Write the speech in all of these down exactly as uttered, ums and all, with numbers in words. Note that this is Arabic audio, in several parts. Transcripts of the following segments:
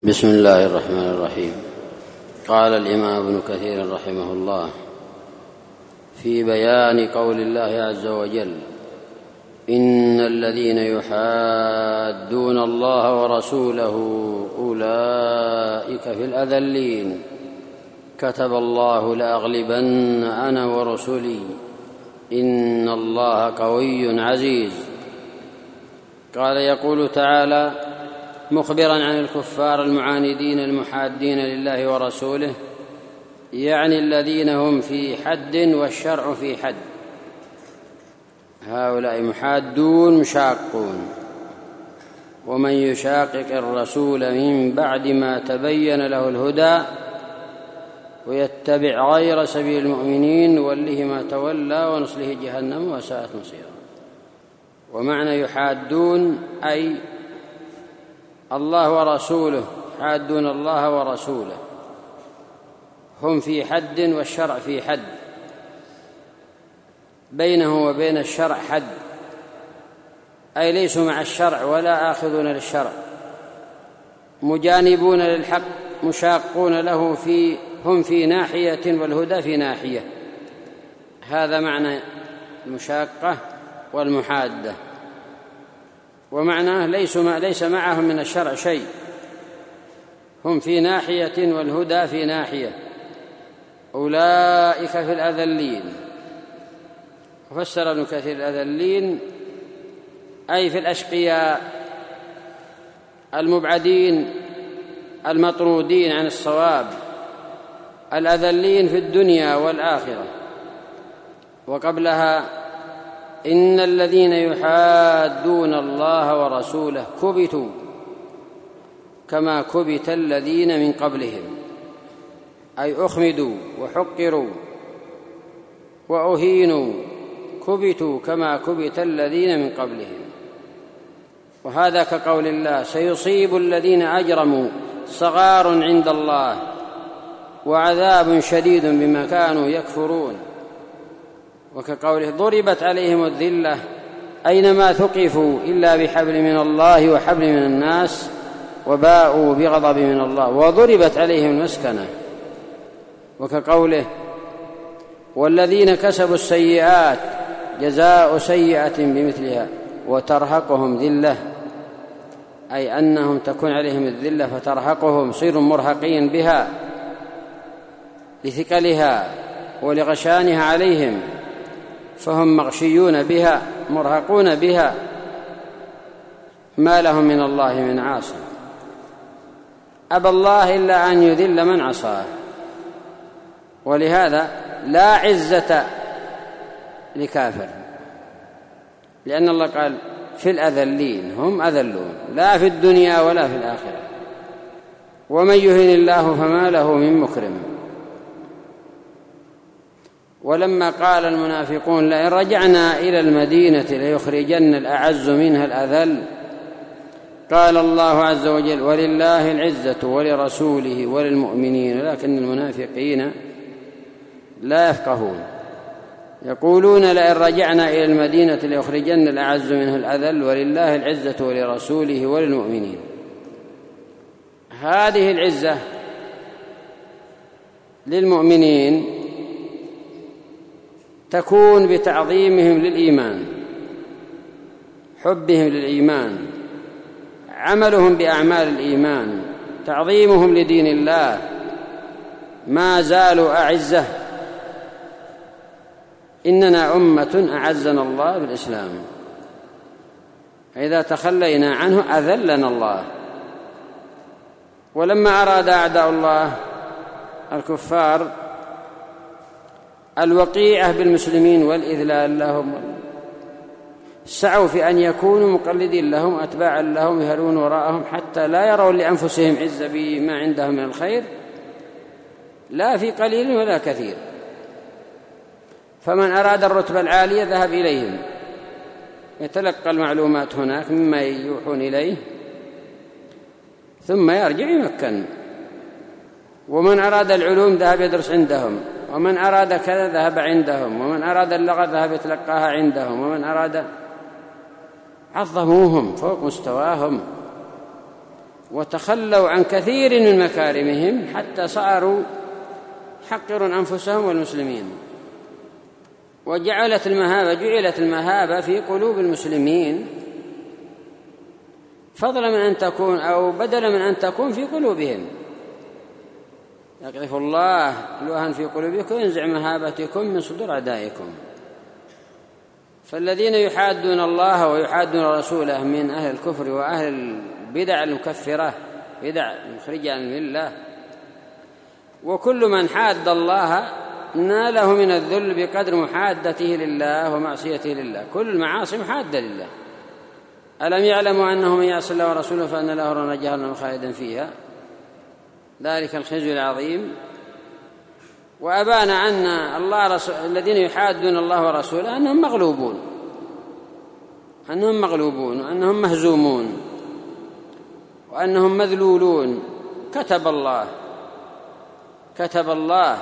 بسم الله الرحمن الرحيم. قال الإمام ابن كثير رحمه الله في بيان قول الله عز وجل: إن الذين يحادون الله ورسوله أولئك في الأذلين كتب الله لأغلبن أنا ورسلي إن الله قوي عزيز. قال يقول تعالى مخبرا عن الكفار المعاندين المحادين لله ورسوله، يعني الذين هم في حد والشرع في حد، هؤلاء محادون مشاقون. ومن يشاقق الرسول من بعد ما تبين له الهدى ويتبع غير سبيل المؤمنين نوله ما تولى ونصله جهنم وساءت مصيرا. ومعنى يحادون أي الله ورسوله، يحادون الله ورسوله، هم في حد والشرع في حد، بينه وبين الشرع حد، أي ليسوا مع الشرع ولا آخذون للشرع، مجانبون للحق مشاقون له، في هم في ناحية والهدى في ناحية. هذا معنى المشاقة والمحادة. ومعناه ليسوا ليس معهم من الشرع شيء، هم في ناحية والهدى في ناحية. أولئك في الأذلين. وفسر ابن كثير الأذلين أي في الأشقياء المبعدين المطرودين عن الصواب، الأذلين في الدنيا والآخرة. وقبلها إن الذين يحادون الله ورسوله كبتوا كما كبت الذين من قبلهم، أي أخمدوا وحقروا وأهينوا، كبتوا كما كبت الذين من قبلهم. وهذا كقول الله: سيصيب الذين أجرموا صغار عند الله وعذاب شديد بما كانوا يكفرون. وكقوله: ضربت عليهم الذلة أينما ثقفوا إلا بحبل من الله وحبل من الناس وباءوا بغضب من الله وضربت عليهم المسكنة. وكقوله: والذين كسبوا السيئات جزاء سيئة بمثلها وترهقهم ذلة، أي أنهم تكون عليهم الذلة فترهقهم، صيروا مرهقين بها لثقلها ولغشانها عليهم، فهم مغشيون بها مرهقون بها، ما لهم من الله من عاصم. أبى الله إلا أن يذل من عصاه. ولهذا لا عزة لكافر، لأن الله قال في الأذلين، هم أذلون لا في الدنيا ولا في الآخرة. ومن يهن الله فما له من مكرم. ولما قال المنافقون لئن رجعنا إلى المدينة ليخرجن الأعز منها الأذل، قال الله عز وجل: ولله العزة ولرسوله وللمؤمنين لكن المنافقين لا يفقهون. يقولون لئن رجعنا إلى المدينة ليخرجن الأعز منها الأذل ولله العزة ولرسوله وللمؤمنين. هذه العزة للمؤمنين تكون بتعظيمهم للإيمان، حبهم للإيمان، عملهم بأعمال الإيمان، تعظيمهم لدين الله، ما زالوا أعزة. إننا أمة أعزنا الله بالإسلام، إذا تخلينا عنه أذلنا الله. ولما أراد أعداء الله الكفار الوقيعة بالمسلمين والإذلال لهم، سعوا في أن يكونوا مقلدين لهم أتباعا لهم يهلون وراءهم حتى لا يروا لأنفسهم عزة بما عندهم من الخير، لا في قليل ولا كثير. فمن أراد الرتبة العالية ذهب إليهم يتلقى المعلومات هناك مما يوحون إليه ثم يرجع يمكن. ومن أراد العلوم ذهب يدرس عندهم، ومن أراد كذا ذهب عندهم، ومن أراد اللغة ذهب يتلقاها عندهم، ومن أراد عظموهم فوق مستواهم. وتخلوا عن كثير من مكارمهم حتى صاروا يحقرون أنفسهم والمسلمين. وجعلت المهابة جعلت المهابة في قلوب المسلمين فضلا من أن تكون أو بدلا من أن تكون في قلوبهم. يقذف الله الوهن في قلوبكم وينزع مهابتكم من صدور أعدائكم. فالذين يحادون الله ويحادون رسوله من أهل الكفر وأهل البدع المكفرة بدع مخرجة عن الملة، وكل من حاد الله ناله من الذل بقدر محادته لله ومعصيته لله. كل المعاصي محادة لله. ألم يعلموا أنه من يعص الله ورسوله فأن له نارا جهنم خالدا فيها ذلك الخزي العظيم. وأبان أن الله رسول الذين يحادون الله ورسوله أنهم مغلوبون أنهم مغلوبون وأنهم مهزومون وأنهم مذلولون. كتب الله كتب الله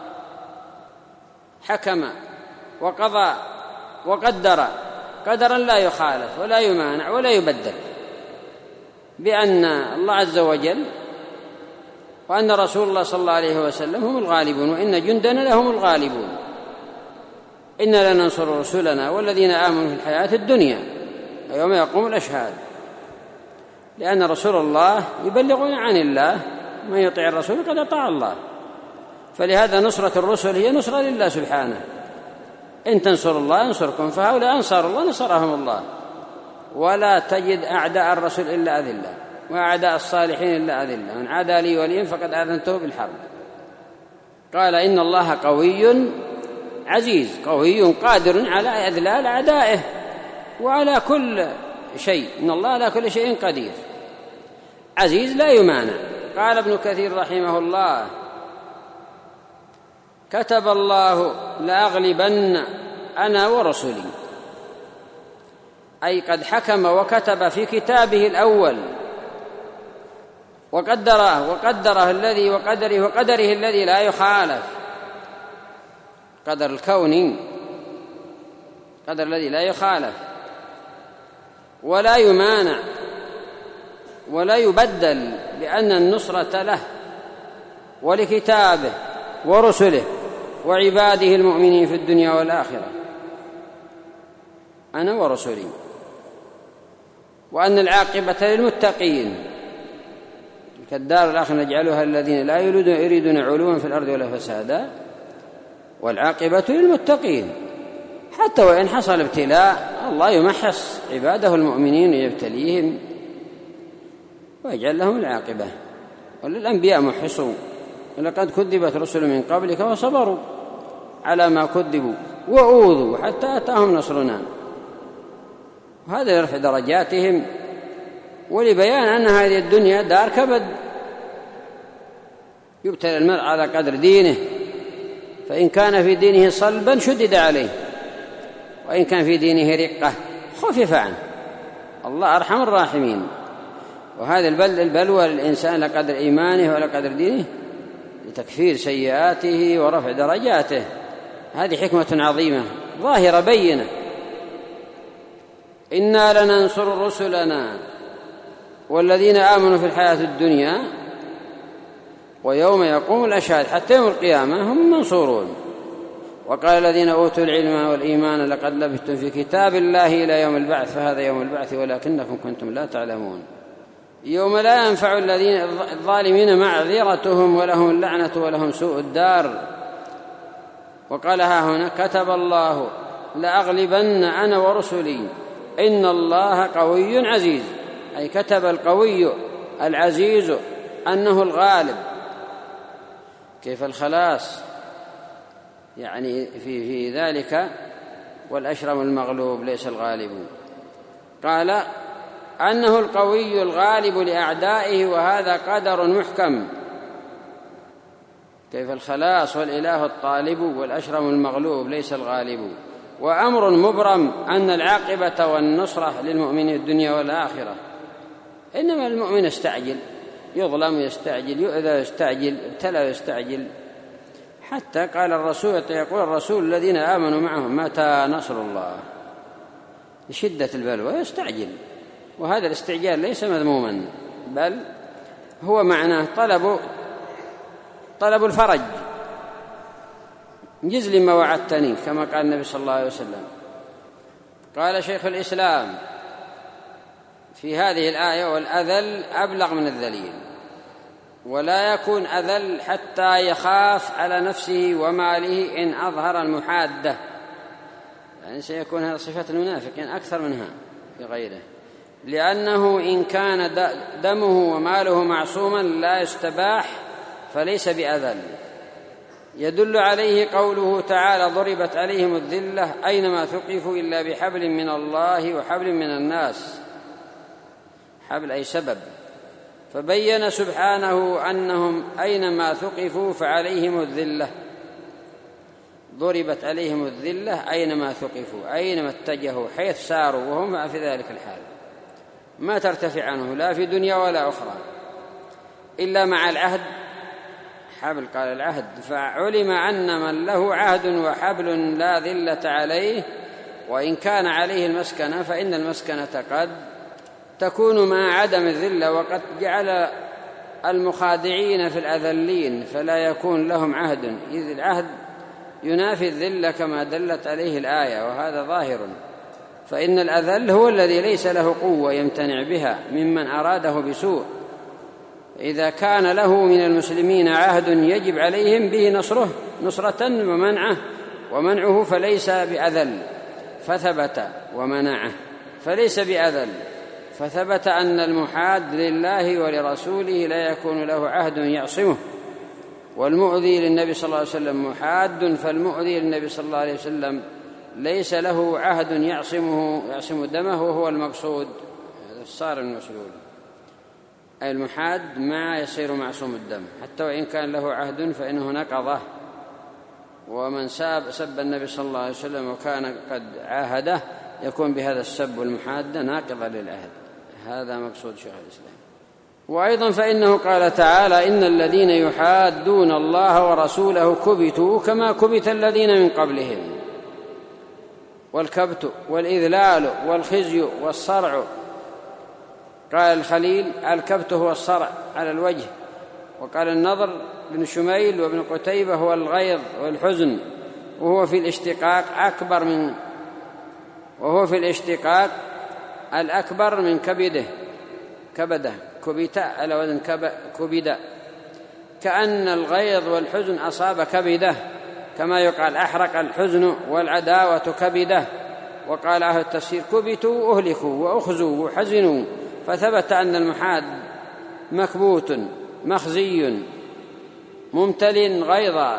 حكم وقضى وقدر قدرا لا يخالف ولا يمانع ولا يبدل بأن الله عز وجل وأن رسول الله صلى الله عليه وسلم هم الغالبون وإن جندنا لهم الغالبون. إنا لننصر رسلنا والذين آمنوا في الحياة الدنيا ويوم يقوم الأشهاد. لأن رسول الله يبلغون عن الله، من يطيع الرسول قد أطاع الله. فلهذا نصرة الرسل هي نصرة لله سبحانه. إن تنصروا الله ينصركم، فهؤلاء أنصار الله نصرهم الله. ولا تجد أعداء الرسول إلا أذلة وأعداء الصالحين إلا أذلة. من عادى لي وليا فقد آذنته بالحرب. قال إن الله قوي عزيز، قوي قادر على إذلال أعدائه وعلى كل شيء. إن الله على كل شيء قدير، عزيز لا يمانع. قال ابن كثير رحمه الله كتب الله لأغلبن أنا ورسلي، أي قد حكم وكتب في كتابه الأول وقدره وقدره الذي وقدره وقدره الذي لا يخالف، قدر الكون قدر الذي لا يخالف ولا يمانع ولا يبدل، بأن النصرة له ولكتابه ورسله وعباده المؤمنين في الدنيا والآخرة. أنا ورسلي. وأن العاقبة للمتقين، كالدار الآخرة نجعلها الذين لا يريدون علوا في الأرض ولا فسادا، والعاقبة للمتقين. حتى وإن حصل ابتلاء الله يمحص عباده المؤمنين ويبتليهم ويجعل لهم العاقبة. وللأنبياء محصوا، ولقد كذبت رسل من قبلك وصبروا على ما كذبوا وأوذوا حتى أتاهم نصرنا. وهذا لرفع درجاتهم ولبيان أن هذه الدنيا دار كبد، يبتلى المرء على قدر دينه، فإن كان في دينه صلبا شدد عليه، وإن كان في دينه رقة خفف عنه. الله أرحم الراحمين. وهذا البلوى للإنسان لقدر إيمانه ولقدر دينه لتكفير سيئاته ورفع درجاته. هذه حكمة عظيمة ظاهرة بينة. إنا لننصر رسلنا والذين آمنوا في الحياة الدنيا ويوم يقوم الأشهاد، حتى يوم القيامة هم منصورون. وقال الذين أوتوا العلم والإيمان لقد لبثتم في كتاب الله إلى يوم البعث، فهذا يوم البعث ولكنكم كنتم لا تعلمون. يوم لا ينفع الذين الظالمين معذرتهم ولهم اللعنة ولهم سوء الدار. وقالها هنا كتب الله لأغلبن أنا ورسلي إن الله قوي عزيز، أي كتب القوي العزيز أنه الغالب. كيف الخلاص يعني في, في ذلك؟ والأشرم المغلوب ليس الغالب. قال أنه القوي الغالب لأعدائه، وهذا قدر محكم. كيف الخلاص والإله الطالب والأشرم المغلوب ليس الغالب. وأمر مبرم أن العاقبة والنصرة للمؤمن الدنيا والآخرة. إنما المؤمن يستعجل، يظلم يستعجل، يؤذى يستعجل، ابتلى يستعجل. حتى قال الرسول يقول الرسول الذين آمنوا معه متى نصر الله، لشدة البلوى يستعجل. وهذا الاستعجال ليس مذموما، بل هو معناه طلب طلب الفرج، جز لي ما وعدتني، كما قال النبي صلى الله عليه وسلم. قال شيخ الإسلام في هذه الآية: والأذل أبلغ من الذليل، ولا يكون أذل حتى يخاف على نفسه وماله إن أظهر المحادة، يعني سيكون هذا صفة المنافقين أكثر منها في غيره، لأنه إن كان دمه وماله معصوما لا يستباح فليس بأذل. يدل عليه قوله تعالى: ضربت عليهم الذلة أينما ثقفوا إلا بحبل من الله وحبل من الناس، حبل أي سبب، فبين سبحانه أنهم أينما ثقفوا فعليهم الذلة. ضربت عليهم الذلة أينما ثقفوا، أينما اتجهوا حيث ساروا وهم في ذلك الحال، ما ترتفع عنه لا في دنيا ولا أخرى إلا مع العهد. حبل قال العهد، فعلم أن من له عهد وحبل لا ذلة عليه، وإن كان عليه المسكنة فإن المسكنة قد تكون مع عدم الذلة، وقد جعل المخادعين في الأذلين فلا يكون لهم عهد، إذ العهد ينافي الذلة كما دلت عليه الآية، وهذا ظاهر. فإن الأذل هو الذي ليس له قوة يمتنع بها ممن أراده بسوء، إذا كان له من المسلمين عهد يجب عليهم به نصره نصرة ومنعه ومنعه فليس بأذل، فثبت ومنعه فليس بأذل، فثبت أن المحاد لله ولرسوله لا يكون له عهد يعصمه، والمؤذي للنبي صلى الله عليه وسلم محاد، فالمؤذي للنبي صلى الله عليه وسلم ليس له عهد يعصمه يعصم دمه، وهو المقصود الصار المسلول، أي المحاد ما يصير معصوم الدم، حتى وإن كان له عهد فإنه نقضه. ومن ساب سب النبي صلى الله عليه وسلم وكان قد عاهده يكون بهذا السب والمحادة ناقضا للعهد، هذا مقصود شيخ الإسلام. وأيضا فإنه قال تعالى: إن الذين يحادون الله ورسوله كبتوا كما كبت الذين من قبلهم. والكبت والإذلال والخزي والصرع، قال الخليل: الكبت هو الصرع على الوجه. وقال النضر بن شميل وابن قتيبة هو الغيظ والحزن، وهو في الاشتقاق أكبر من وهو في الاشتقاق الأكبر من كبده كبده كبت على وزن كبد، كأن الغيظ والحزن أصاب كبده، كما يقال أحرق الحزن والعداوة كبده. وقال أهل التفسير: كبتوا أهلكوا وأخزوا وحزنوا، فثبت أن المحاد مكبوت مخزي ممتل غيظا،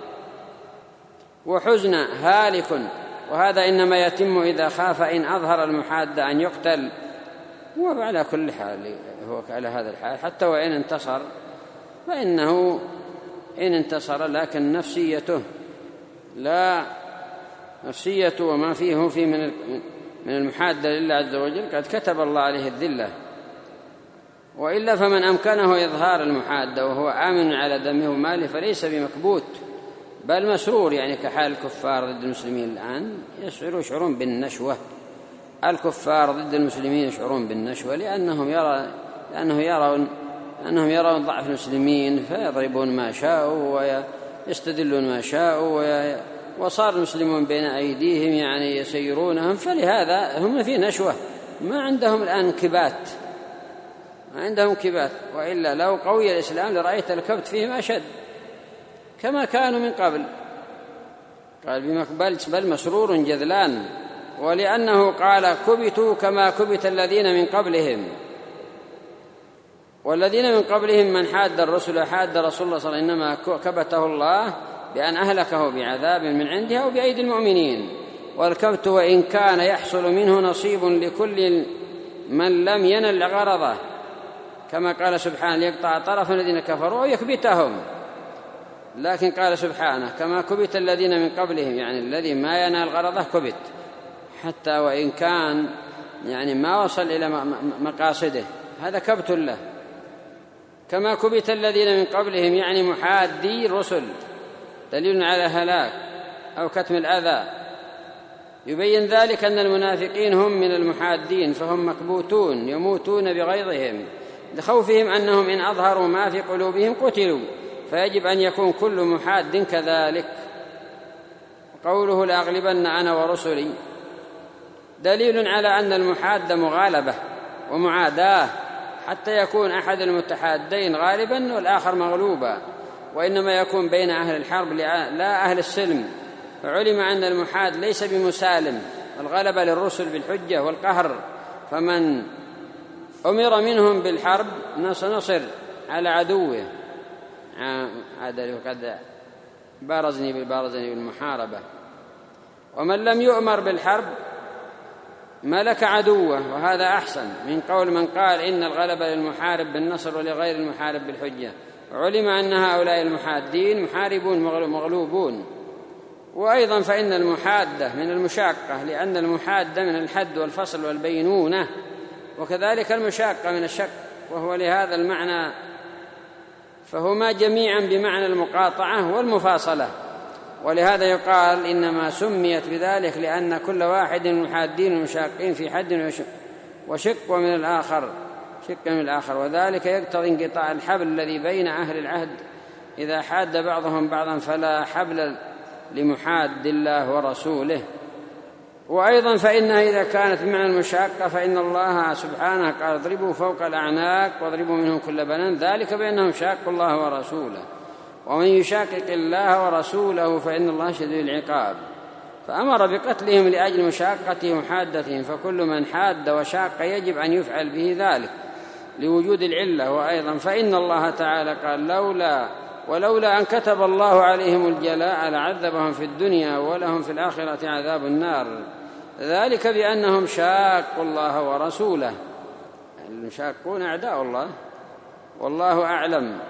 وحزن هالك، وهذا إنما يتم إذا خاف إن أظهر المحاد أن يقتل. وعلى كل حال هو على هذا الحال، حتى وإن انتصر فإنه إن انتصر، لكن نفسيته لا نفسيته وما فيه فيه من من المحادة لله عز وجل قد كتب الله عليه الذلة. وإلا فمن أمكنه إظهار المحادة وهو آمن على دمه وماله فليس بمكبوت، بل مسرور، يعني كحال الكفار ضد المسلمين الآن يشعرون بالنشوة. الكفار ضد المسلمين يشعرون بالنشوة لأنهم يرى لأنه يرون أنهم يرون ضعف المسلمين فيضربون ما شاءوا ويستدلون ما شاءوا، وصار المسلمون بين أيديهم يعني يسيرونهم، فلهذا هم في نشوة، ما عندهم الآن كبات، ما عندهم كبات. وإلا لو قوي الإسلام لرأيت الكبت فيهم أشد كما كانوا من قبل. قال بمقبل بل مسرور جذلان، ولأنه قال كبتوا كما كبت الذين من قبلهم، والذين من قبلهم من حاد الرسل حاد رسول الله صلى الله عليه وسلم، إنما كبته الله بأن أهلكه بعذاب من عنده أو بأيدي المؤمنين. والكبت وإن كان يحصل منه نصيب لكل من لم ينل غرضه، كما قال سبحانه: ليقطع طرف الذين كفروا ويكبتهم. لكن قال سبحانه: كما كبت الذين من قبلهم، يعني الذي ما ينال غرضه كبت، حتى وإن كان يعني ما وصل إلى مقاصده، هذا كبت له. كما كبت الذين من قبلهم يعني محادي الرسل، دليل على هلاك أو كتم الأذى. يبين ذلك أن المنافقين هم من المحادين، فهم مكبوتون يموتون بغيظهم، لخوفهم أنهم إن أظهروا ما في قلوبهم قتلوا، فيجب أن يكون كل محاد كذلك. قوله لأغلبن أنا ورسلي دليل على أن المحاد مغالبة ومعاداة، حتى يكون أحد المتحادين غالبا والآخر مغلوبا، وإنما يكون بين أهل الحرب لا أهل السلم. فعلم أن المحاد ليس بمسالم، الغلبة للرسل بالحجة والقهر، فمن أمر منهم بالحرب نصر على عدوه. هذا قد بارزني بالبارزني بالمحاربة. ومن لم يؤمر بالحرب ملك عدوه، وهذا أحسن من قول من قال إن الغلبة للمحارب بالنصر ولغير المحارب بالحجة. علم أن هؤلاء المحادين محاربون مغلوبون. وأيضا فإن المحادة من المشاقة، لأن المحادة من الحد والفصل والبينونة، وكذلك المشاقة من الشق، وهو لهذا المعنى، فهما جميعا بمعنى المقاطعة والمفاصلة. ولهذا يقال إنما سميت بذلك لأن كل واحد من المحادين المشاقين في حد وشق ومن الآخر شق من الآخر، وذلك يقتضي انقطاع الحبل الذي بين أهل العهد. إذا حاد بعضهم بعضا فلا حبل لمحاد الله ورسوله. وأيضا فإنها إذا كانت بمعنى المشاقة فإن الله سبحانه قال اضربوا فوق الأعناق واضربوا منهم كل بنان، ذلك بأنهم شاقوا الله ورسوله، ومن يشاقق الله ورسوله فإن الله شديد العقاب. فأمر بقتلهم لأجل مشاقتهم وحادتهم، فكل من حاد وشاق يجب أن يفعل به ذلك لوجود العلة. وأيضا فإن الله تعالى قال لولا ولولا أن كتب الله عليهم الجلاء لعذبهم في الدنيا ولهم في الآخرة عذاب النار، ذلك بأنهم شاقوا الله ورسوله. المشاقون أعداء الله والله أعلم.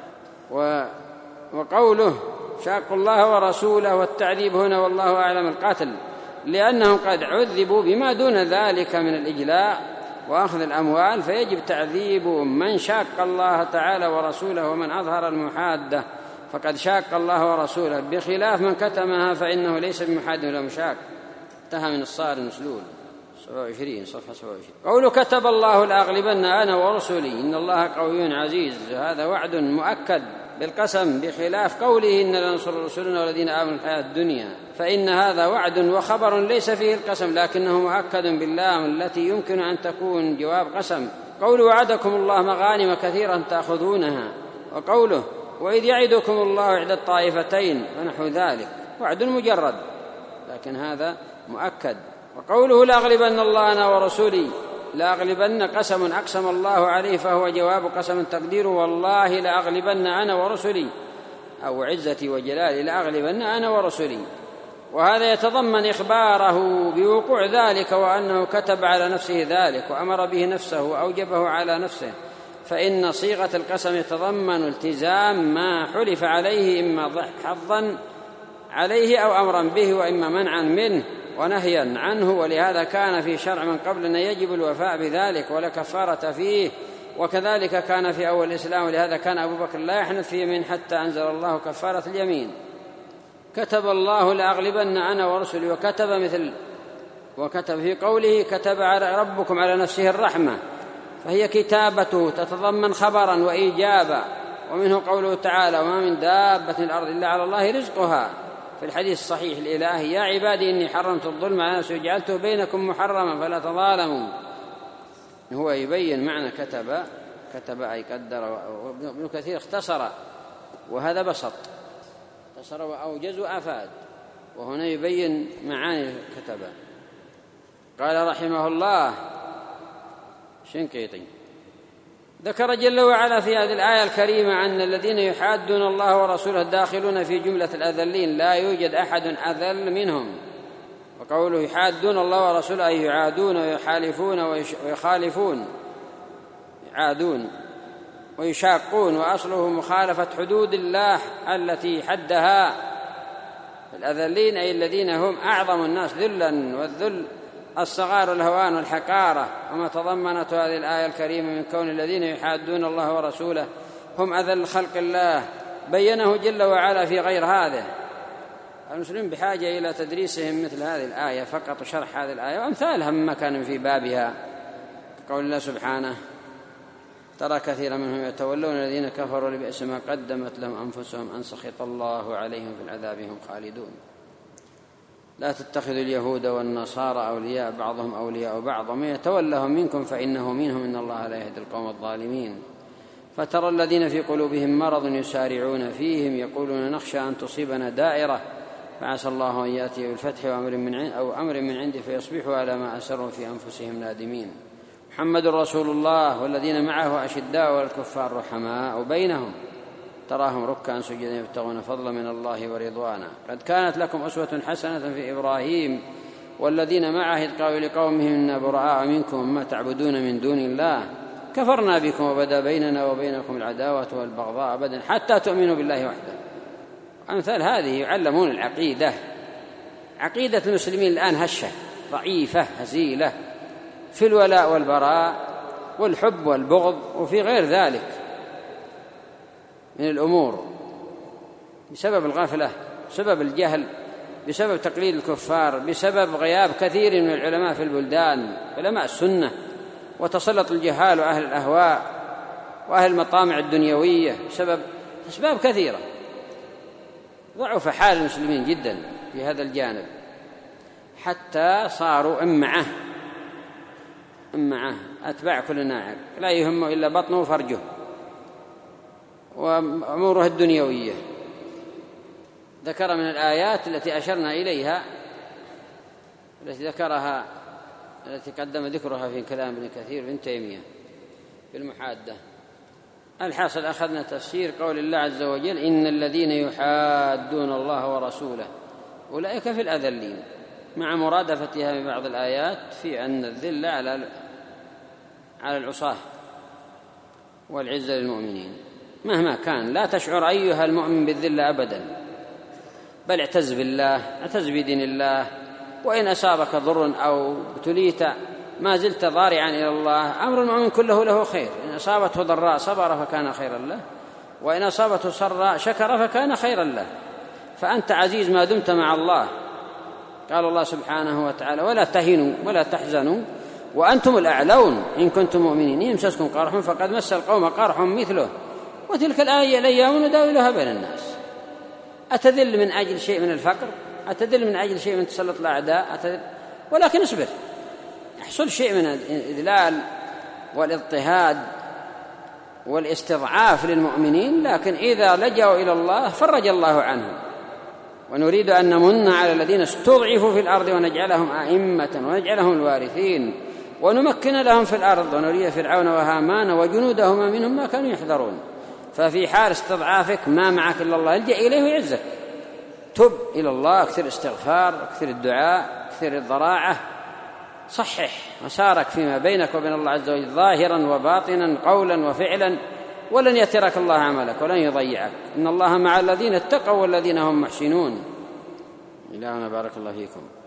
وقوله شاقوا الله ورسوله والتعذيب هنا والله أعلم القتل، لأنهم قد عذبوا بما دون ذلك من الإجلاء وأخذ الأموال، فيجب تعذيب من شاق الله تعالى ورسوله ومن أظهر المحادة، فقد شاق الله ورسوله، بخلاف من كتمها فإنه ليس بمحاد ولا مشاق. انتهى من الصارم المسلول سبعة وعشرين صفحة سبعة وعشرين. قوله كتب الله لأغلبن أنا ورسلي إن الله قوي عزيز، هذا وعد مؤكد بالقسم، بخلاف قوله إن لننصر رسلنا والذين آمنوا الحياة الدنيا، فإن هذا وعد وخبر ليس فيه القسم، لكنه مؤكد باللام التي يمكن أن تكون جواب قسم. قوله وعدكم الله مغانم كثيرا تأخذونها، وقوله وإذ يعدكم الله إحدى الطائفتين ونحو ذلك، وعد مجرد لكن هذا مؤكد. وقوله لأغلبن الله أنا ورسولي، لأغلبن قسم أقسم الله عليه فهو جواب قسم تقديره والله لأغلبن أنا ورسلي، أو عزتي وجلالي لأغلبن أنا ورسلي. وهذا يتضمن إخباره بوقوع ذلك، وأنه كتب على نفسه ذلك وأمر به نفسه وأوجبه على نفسه، فإن صيغة القسم يتضمن التزام ما حلف عليه، إما حظا عليه أو أمرا به، وإما منعا منه ونهيا عنه. ولهذا كان في شرع من قبلنا يجب الوفاء بذلك ولا كفارة فيه، وكذلك كان في أول الإسلام. ولهذا كان أبو بكر لا يحنث في يمين حتى أنزل الله كفارة اليمين. كتب الله لأغلبن أنا ورسلي، وكتب مثل وكتب في قوله كتب على ربكم على نفسه الرحمة، فهي كتابته تتضمن خبرا وإيجابا. ومنه قوله تعالى وما من دابة الأرض إلا على الله رزقها، في الحديث الصحيح الإلهي يا عبادي إني حرمت الظلم على نفسي وجعلته بينكم محرما فلا تظالموا. هو يبين معنى كتب، كتب أي قدر، وابن كثير اختصر وهذا بسط، اختصر وأوجز وأفاد، وهنا يبين معاني كتب. قال رحمه الله شنقيطي ذكر جل وعلا في هذه الآية الكريمة أن الذين يحادون الله ورسوله داخلون في جملة الأذلين، لا يوجد أحد أذل منهم. وقوله يحادون الله ورسوله أي يعادون ويحالفون ويخالفون، يعادون ويشاقون، وأصله مخالفة حدود الله التي حدها. الأذلين أي الذين هم أعظم الناس ذلا، والذل الصغار الهوان والحقارة. وما تضمنت هذه الآية الكريمة من كون الذين يحادون الله ورسوله هم أذل خلق الله بينه جل وعلا في غير هذا. المسلمين بحاجة إلى تدريسهم مثل هذه الآية فقط، وشرح هذه الآية وأمثالها مما كان في بابها. قول الله سبحانه ترى كثيرا منهم يتولون الذين كفروا لبئس ما قدمت لهم أنفسهم أن سخط الله عليهم في العذاب هم خالدون. لا تتخذوا اليهود والنصارى أولياء بعضهم أولياء بعض ومن يتولهم منكم فإنه منهم إن الله لا يهدي القوم الظالمين. فترى الذين في قلوبهم مرض يسارعون فيهم يقولون نخشى أن تصيبنا دائرة فعسى الله أن يأتي بالفتح وأمر من عند أو أمر من عنده فيصبحوا على ما أسروا في أنفسهم نادمين. محمد رسول الله والذين معه أشداء والكفار رحماء بينهم تراهم ركعا سجدا يبتغون فضلا من الله ورضوانا. قد كانت لكم أسوة حسنة في إبراهيم والذين معه إذ قالوا لقومهم إنا براء منكم وما تعبدون من دون الله كفرنا بكم وبدا بيننا وبينكم العداوة والبغضاء أبدا حتى تؤمنوا بالله وحده. أمثال هذه يعلمون العقيدة. عقيدة المسلمين الآن هشة ضعيفة هزيلة في الولاء والبراء والحب والبغض وفي غير ذلك من الأمور بسبب الغفلة بسبب الجهل بسبب تقليد الكفار بسبب غياب كثير من العلماء في البلدان علماء السنة وتسلط الجهال وأهل الأهواء وأهل المطامع الدنيوية بسبب أسباب كثيرة. ضعف حال المسلمين جدا في هذا الجانب حتى صاروا أمعة أمعة أتباع كل ناعم لا يهمه إلا بطنه وفرجه وأموره الدنيوية. ذكر من الآيات التي أشرنا إليها التي ذكرها التي قدم ذكرها في كلام ابن كثير بن تيمية في المحادة. الحاصل أخذنا تفسير قول الله عز وجل إن الذين يحادون الله ورسوله أولئك في الأذلين مع مرادفتها من بعض الآيات في أن الذل على على العصاة والعزة للمؤمنين مهما كان. لا تشعر أيها المؤمن بالذل أبدا بل اعتز بالله اعتز بدين الله وإن أصابك ضر أو ابتليت ما زلت ضارعا إلى الله. أمر المؤمن كله له خير إن أصابته ضراء صبر فكان خيرا له وإن أصابته سراء شكر فكان خيرا له. فأنت عزيز ما دمت مع الله. قال الله سبحانه وتعالى ولا تهنوا ولا تحزنوا وأنتم الأعلون إن كنتم مؤمنين يمسسكم قرح فقد مس القوم قرح مثله وتلك الآية الأيام نداولها بين الناس. أتذل من أجل شيء من الفقر أتذل من أجل شيء من تسلط الأعداء أتذل ولكن اصبر يحصل شيء من الإذلال والاضطهاد والاستضعاف للمؤمنين لكن إذا لجأوا إلى الله فرج الله عنهم. ونريد أن نمن على الذين استضعفوا في الأرض ونجعلهم أئمة ونجعلهم الوارثين ونمكن لهم في الأرض ونري فرعون وهامان وجنودهما منهم ما كانوا يحذرون. ففي حال استضعافك ما معك إلا الله الجأ إليه ويعزك. تب إلى الله اكثر استغفار اكثر الدعاء اكثر الضراعة صحح مسارك فيما بينك وبين الله عز وجل ظاهرا وباطنا قولا وفعلا ولن يترك الله عملك ولن يضيعك. إن الله مع الذين اتقوا والذين هم محسنون. إلهنا بارك الله فيكم.